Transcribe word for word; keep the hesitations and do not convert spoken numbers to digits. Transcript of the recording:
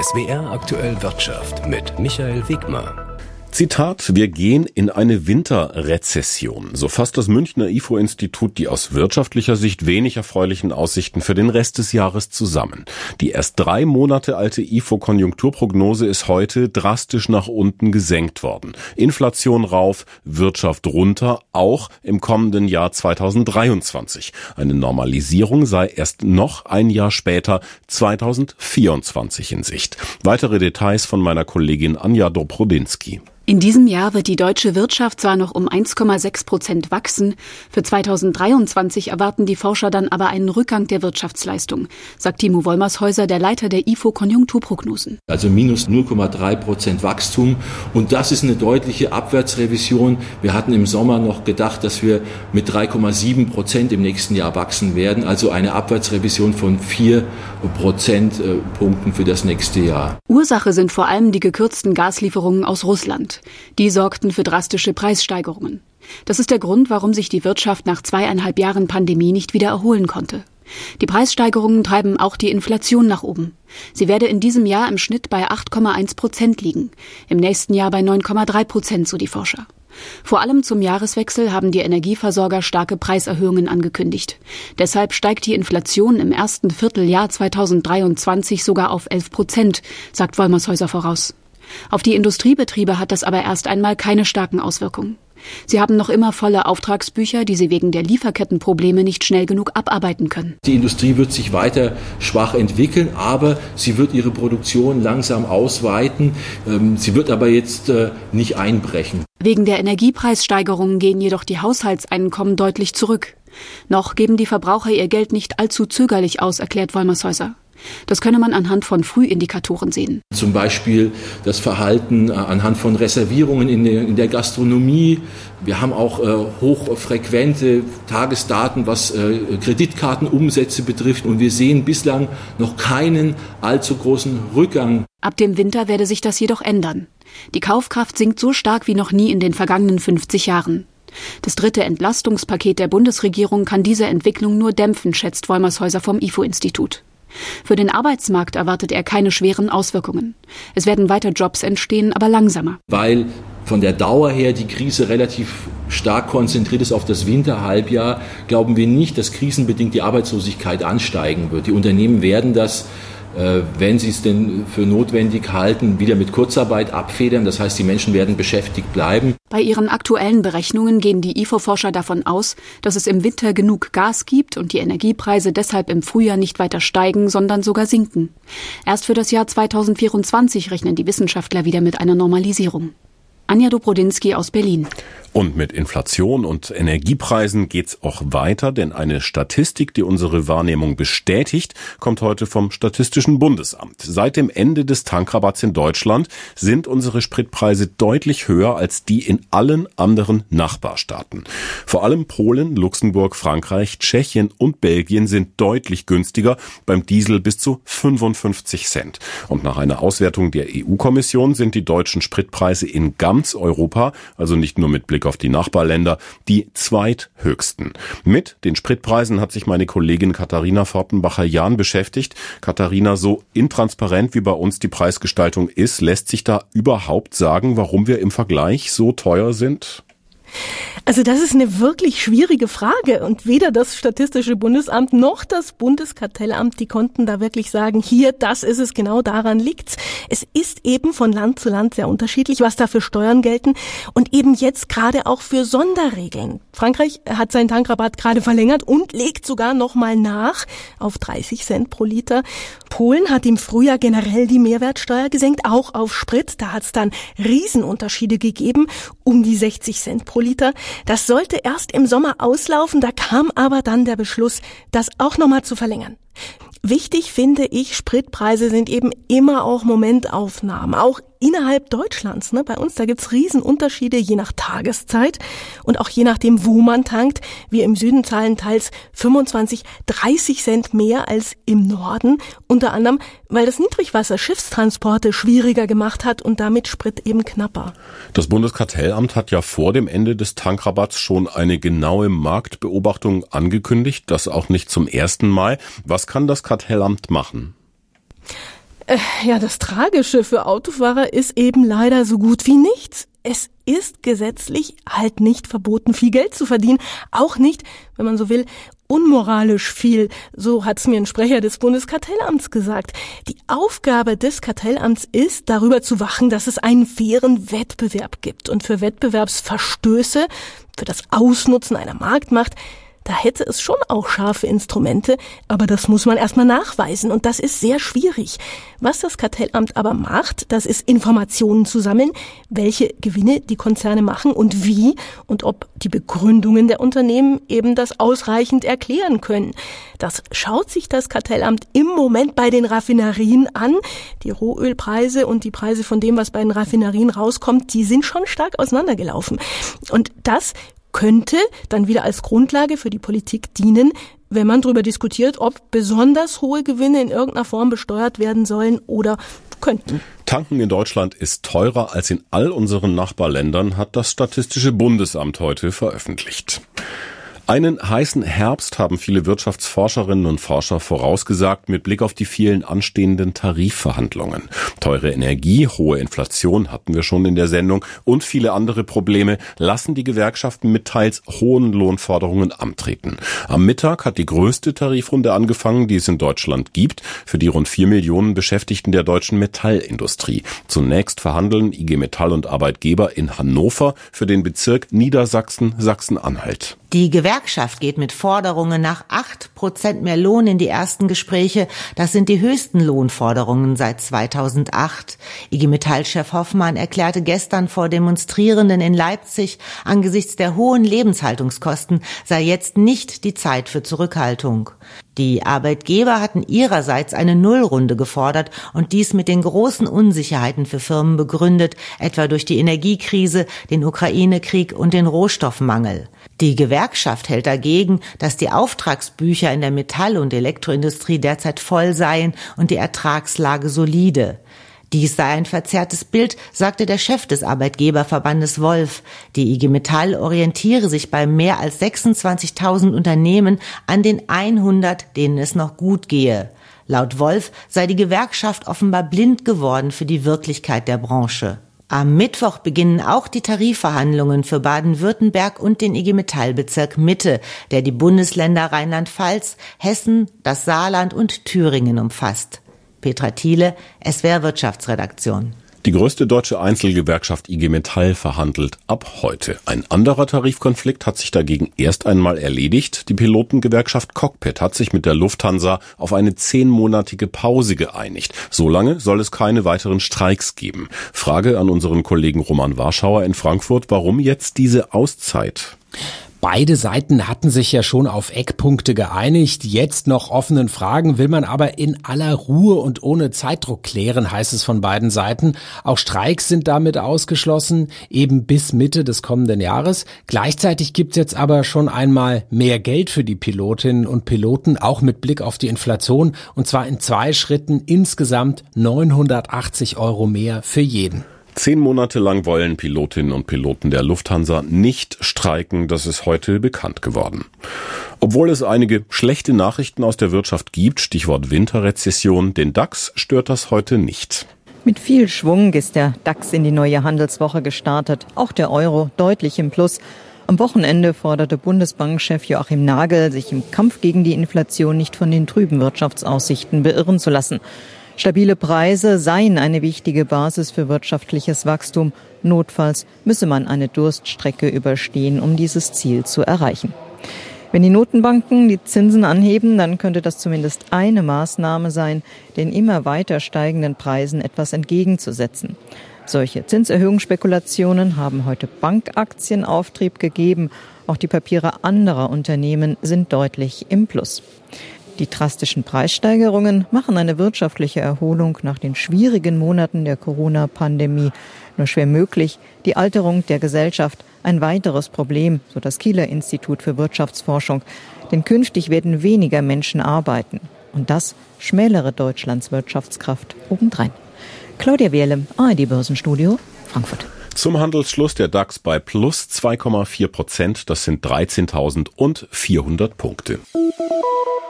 S W R Aktuell Wirtschaft mit Michael Wegmer. Zitat, wir gehen in eine Winterrezession. So fasst das Münchner I F O-Institut die aus wirtschaftlicher Sicht wenig erfreulichen Aussichten für den Rest des Jahres zusammen. Die erst drei Monate alte I F O-Konjunkturprognose ist heute drastisch nach unten gesenkt worden. Inflation rauf, Wirtschaft runter, auch im kommenden Jahr zweitausenddreiundzwanzig. Eine Normalisierung sei erst noch ein Jahr später, zweitausendvierundzwanzig, in Sicht. Weitere Details von meiner Kollegin Anja Dobrodinsky. In diesem Jahr wird die deutsche Wirtschaft zwar noch um eins Komma sechs Prozent wachsen, für zweitausenddreiundzwanzig erwarten die Forscher dann aber einen Rückgang der Wirtschaftsleistung, sagt Timo Wollmershäuser, der Leiter der I F O-Konjunkturprognosen. Also minus null Komma drei Prozent Wachstum, und das ist eine deutliche Abwärtsrevision. Wir hatten im Sommer noch gedacht, dass wir mit drei Komma sieben Prozent im nächsten Jahr wachsen werden, also eine Abwärtsrevision von vier Prozentpunkten für das nächste Jahr. Ursache sind vor allem die gekürzten Gaslieferungen aus Russland. Die sorgten für drastische Preissteigerungen. Das ist der Grund, warum sich die Wirtschaft nach zweieinhalb Jahren Pandemie nicht wieder erholen konnte. Die Preissteigerungen treiben auch die Inflation nach oben. Sie werde in diesem Jahr im Schnitt bei acht Komma eins Prozent liegen, im nächsten Jahr bei neun Komma drei Prozent, so die Forscher. Vor allem zum Jahreswechsel haben die Energieversorger starke Preiserhöhungen angekündigt. Deshalb steigt die Inflation im ersten Vierteljahr zweitausenddreiundzwanzig sogar auf elf Prozent, sagt Wollmershäuser voraus. Auf die Industriebetriebe hat das aber erst einmal keine starken Auswirkungen. Sie haben noch immer volle Auftragsbücher, die sie wegen der Lieferkettenprobleme nicht schnell genug abarbeiten können. Die Industrie wird sich weiter schwach entwickeln, aber sie wird ihre Produktion langsam ausweiten. Sie wird aber jetzt nicht einbrechen. Wegen der Energiepreissteigerungen gehen jedoch die Haushaltseinkommen deutlich zurück. Noch geben die Verbraucher ihr Geld nicht allzu zögerlich aus, erklärt Wollmershäuser. Das könne man anhand von Frühindikatoren sehen. Zum Beispiel das Verhalten anhand von Reservierungen in der, in der Gastronomie. Wir haben auch äh, hochfrequente Tagesdaten, was äh, Kreditkartenumsätze betrifft. Und wir sehen bislang noch keinen allzu großen Rückgang. Ab dem Winter werde sich das jedoch ändern. Die Kaufkraft sinkt so stark wie noch nie in den vergangenen fünfzig Jahren. Das dritte Entlastungspaket der Bundesregierung kann diese Entwicklung nur dämpfen, schätzt Wollmershäuser vom I F O-Institut. Für den Arbeitsmarkt erwartet er keine schweren Auswirkungen. Es werden weiter Jobs entstehen, aber langsamer. Weil von der Dauer her die Krise relativ stark konzentriert ist auf das Winterhalbjahr, glauben wir nicht, dass krisenbedingt die Arbeitslosigkeit ansteigen wird. Die Unternehmen werden das, wenn sie es denn für notwendig halten, wieder mit Kurzarbeit abfedern. Das heißt, die Menschen werden beschäftigt bleiben. Bei ihren aktuellen Berechnungen gehen die I F O-Forscher davon aus, dass es im Winter genug Gas gibt und die Energiepreise deshalb im Frühjahr nicht weiter steigen, sondern sogar sinken. Erst für das Jahr zweitausendvierundzwanzig rechnen die Wissenschaftler wieder mit einer Normalisierung. Anja Dobrodinsky aus Berlin. Und mit Inflation und Energiepreisen geht's auch weiter, denn eine Statistik, die unsere Wahrnehmung bestätigt, kommt heute vom Statistischen Bundesamt. Seit dem Ende des Tankrabatts in Deutschland sind unsere Spritpreise deutlich höher als die in allen anderen Nachbarstaaten. Vor allem Polen, Luxemburg, Frankreich, Tschechien und Belgien sind deutlich günstiger, beim Diesel bis zu fünfundfünfzig Cent. Und nach einer Auswertung der E U-Kommission sind die deutschen Spritpreise in ganz Europa, also nicht nur mit Blick auf die Nachbarländer, die zweithöchsten. Mit den Spritpreisen hat sich meine Kollegin Katharina Fortenbacher-Jahn beschäftigt. Katharina, so intransparent wie bei uns die Preisgestaltung ist, lässt sich da überhaupt sagen, warum wir im Vergleich so teuer sind? Also das ist eine wirklich schwierige Frage, und weder das Statistische Bundesamt noch das Bundeskartellamt, die konnten da wirklich sagen, hier, das ist es, genau daran liegt's. Es ist eben von Land zu Land sehr unterschiedlich, was da für Steuern gelten und eben jetzt gerade auch für Sonderregeln. Frankreich hat seinen Tankrabatt gerade verlängert und legt sogar nochmal nach auf dreißig Cent pro Liter. Polen hat im Frühjahr generell die Mehrwertsteuer gesenkt, auch auf Sprit. Da hat's dann Riesenunterschiede gegeben, um die sechzig Cent pro Liter. Das sollte erst im Sommer auslaufen, da kam aber dann der Beschluss, das auch nochmal zu verlängern. Wichtig finde ich, Spritpreise sind eben immer auch Momentaufnahmen, auch innerhalb Deutschlands. Ne? Bei uns, da gibt's Riesenunterschiede je nach Tageszeit und auch je nachdem, wo man tankt. Wir im Süden zahlen teils fünfundzwanzig, dreißig Cent mehr als im Norden. Unter anderem, weil das Niedrigwasser Schiffstransporte schwieriger gemacht hat und damit Sprit eben knapper. Das Bundeskartellamt hat ja vor dem Ende des Tankrabatts schon eine genaue Marktbeobachtung angekündigt, das auch nicht zum ersten Mal. Was kann das Kartellamt machen? Äh, ja, das Tragische für Autofahrer ist eben leider so gut wie nichts. Es ist gesetzlich halt nicht verboten, viel Geld zu verdienen. Auch nicht, wenn man so will, unmoralisch viel. So hat's mir ein Sprecher des Bundeskartellamts gesagt. Die Aufgabe des Kartellamts ist, darüber zu wachen, dass es einen fairen Wettbewerb gibt. Und für Wettbewerbsverstöße, für das Ausnutzen einer Marktmacht, da hätte es schon auch scharfe Instrumente, aber das muss man erstmal nachweisen und das ist sehr schwierig. Was das Kartellamt aber macht, das ist Informationen zu sammeln, welche Gewinne die Konzerne machen und wie und ob die Begründungen der Unternehmen eben das ausreichend erklären können. Das schaut sich das Kartellamt im Moment bei den Raffinerien an. Die Rohölpreise und die Preise von dem, was bei den Raffinerien rauskommt, die sind schon stark auseinandergelaufen. Und das könnte dann wieder als Grundlage für die Politik dienen, wenn man darüber diskutiert, ob besonders hohe Gewinne in irgendeiner Form besteuert werden sollen oder könnten. Tanken in Deutschland ist teurer als in all unseren Nachbarländern, hat das Statistische Bundesamt heute veröffentlicht. Einen heißen Herbst haben viele Wirtschaftsforscherinnen und Forscher vorausgesagt mit Blick auf die vielen anstehenden Tarifverhandlungen. Teure Energie, hohe Inflation hatten wir schon in der Sendung und viele andere Probleme lassen die Gewerkschaften mit teils hohen Lohnforderungen antreten. Am Mittag hat die größte Tarifrunde angefangen, die es in Deutschland gibt, für die rund vier Millionen Beschäftigten der deutschen Metallindustrie. Zunächst verhandeln I G Metall und Arbeitgeber in Hannover für den Bezirk Niedersachsen-Sachsen-Anhalt. Die Gewerkschaft geht mit Forderungen nach acht Prozent mehr Lohn in die ersten Gespräche. Das sind die höchsten Lohnforderungen seit zweitausendacht. I G Metall-Chef Hoffmann erklärte gestern vor Demonstrierenden in Leipzig, angesichts der hohen Lebenshaltungskosten sei jetzt nicht die Zeit für Zurückhaltung. Die Arbeitgeber hatten ihrerseits eine Nullrunde gefordert und dies mit den großen Unsicherheiten für Firmen begründet, etwa durch die Energiekrise, den Ukraine-Krieg und den Rohstoffmangel. Die Gewerkschaft hält dagegen, dass die Auftragsbücher in der Metall- und Elektroindustrie derzeit voll seien und die Ertragslage solide. Dies sei ein verzerrtes Bild, sagte der Chef des Arbeitgeberverbandes Wolf. Die I G Metall orientiere sich bei mehr als sechsundzwanzigtausend Unternehmen an den hundert, denen es noch gut gehe. Laut Wolf sei die Gewerkschaft offenbar blind geworden für die Wirklichkeit der Branche. Am Mittwoch beginnen auch die Tarifverhandlungen für Baden-Württemberg und den I G Metall-Bezirk Mitte, der die Bundesländer Rheinland-Pfalz, Hessen, das Saarland und Thüringen umfasst. Petra Thiele, S W R Wirtschaftsredaktion. Die größte deutsche Einzelgewerkschaft I G Metall verhandelt ab heute. Ein anderer Tarifkonflikt hat sich dagegen erst einmal erledigt. Die Pilotengewerkschaft Cockpit hat sich mit der Lufthansa auf eine zehnmonatige Pause geeinigt. Solange soll es keine weiteren Streiks geben. Frage an unseren Kollegen Roman Warschauer in Frankfurt, warum jetzt diese Auszeit? Beide Seiten hatten sich ja schon auf Eckpunkte geeinigt. Jetzt noch offenen Fragen will man aber in aller Ruhe und ohne Zeitdruck klären, heißt es von beiden Seiten. Auch Streiks sind damit ausgeschlossen, eben bis Mitte des kommenden Jahres. Gleichzeitig gibt's jetzt aber schon einmal mehr Geld für die Pilotinnen und Piloten, auch mit Blick auf die Inflation, und zwar in zwei Schritten, insgesamt neunhundertachtzig Euro mehr für jeden. Zehn Monate lang wollen Pilotinnen und Piloten der Lufthansa nicht streiken, das ist heute bekannt geworden. Obwohl es einige schlechte Nachrichten aus der Wirtschaft gibt, Stichwort Winterrezession, den DAX stört das heute nicht. Mit viel Schwung ist der DAX in die neue Handelswoche gestartet, auch der Euro deutlich im Plus. Am Wochenende forderte Bundesbankchef Joachim Nagel, sich im Kampf gegen die Inflation nicht von den trüben Wirtschaftsaussichten beirren zu lassen. Stabile Preise seien eine wichtige Basis für wirtschaftliches Wachstum. Notfalls müsse man eine Durststrecke überstehen, um dieses Ziel zu erreichen. Wenn die Notenbanken die Zinsen anheben, dann könnte das zumindest eine Maßnahme sein, den immer weiter steigenden Preisen etwas entgegenzusetzen. Solche Zinserhöhungsspekulationen haben heute Bankaktien Auftrieb gegeben. Auch die Papiere anderer Unternehmen sind deutlich im Plus. Die drastischen Preissteigerungen machen eine wirtschaftliche Erholung nach den schwierigen Monaten der Corona-Pandemie nur schwer möglich. Die Alterung der Gesellschaft ein weiteres Problem, so das Kieler Institut für Wirtschaftsforschung. Denn künftig werden weniger Menschen arbeiten. Und das schmälere Deutschlands Wirtschaftskraft obendrein. Claudia Wehrle, A R D Börsenstudio, Frankfurt. Zum Handelsschluss der DAX bei plus zwei Komma vier Prozent. Das sind dreizehntausendvierhundert Punkte.